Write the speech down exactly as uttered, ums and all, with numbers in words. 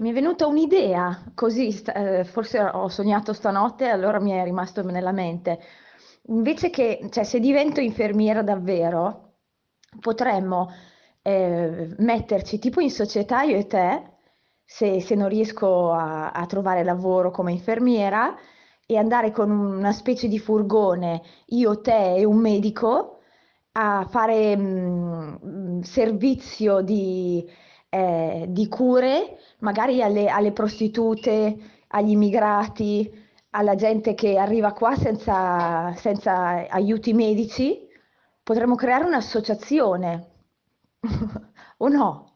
Mi è venuta un'idea, così, sta- eh, forse ho sognato stanotte, allora mi è rimasto nella mente. Invece che, cioè, se divento infermiera davvero, potremmo eh, metterci tipo in società io e te, se, se non riesco a, a trovare lavoro come infermiera, e andare con una specie di furgone, io, te e un medico, a fare mm, servizio di eh, di cure magari alle, alle prostitute, agli immigrati, alla gente che arriva qua senza, senza aiuti medici, potremmo creare un'associazione, o no?